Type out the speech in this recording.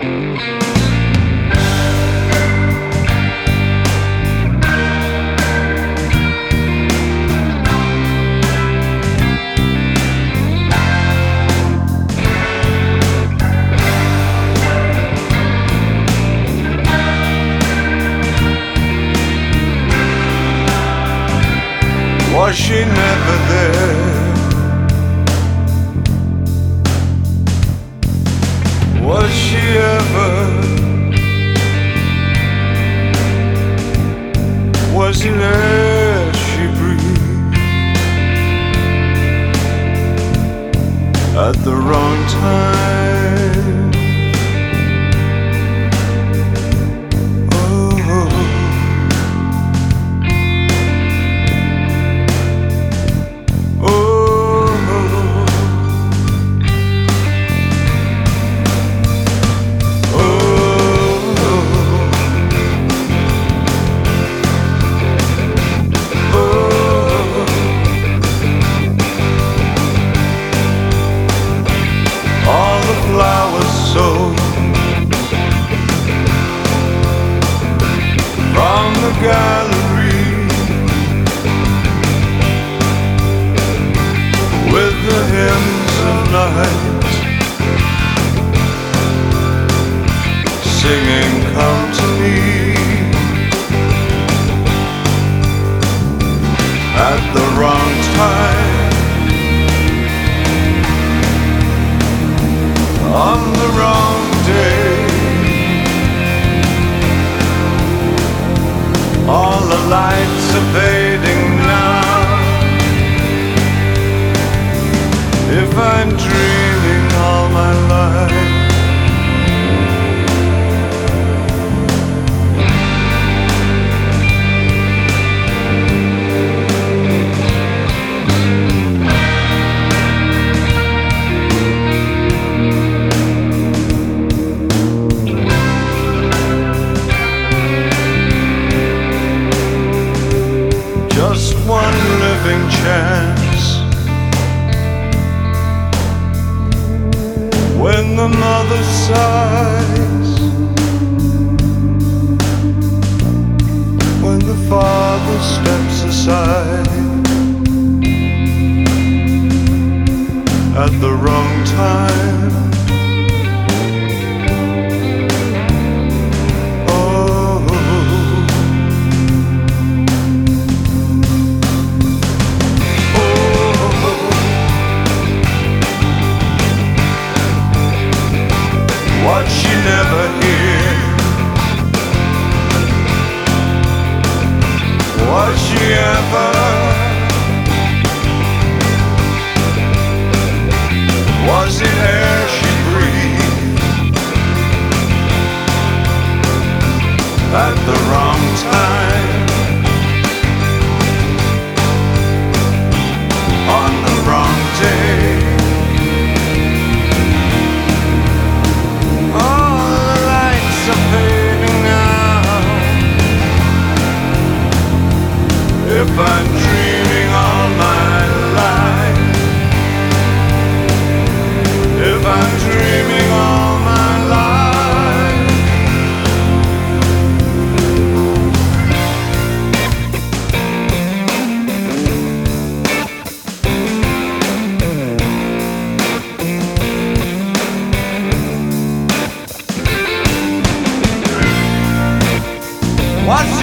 Was she never there? Was she ever? Was it air she breathed at the wrong time? Flowers sold from the gallery, with the hymns of night singing, come to me at the wrong time, on the wrong day. All the lights are fading now. If I'm dreaming all my life, just one living chance. When the mother sighs, when the father steps aside at the wrong time. What she never hear? Was she ever? Was it air she breathed at the wrong time, on the wrong day? If I'm dreaming all my life, if I'm dreaming all my life, what's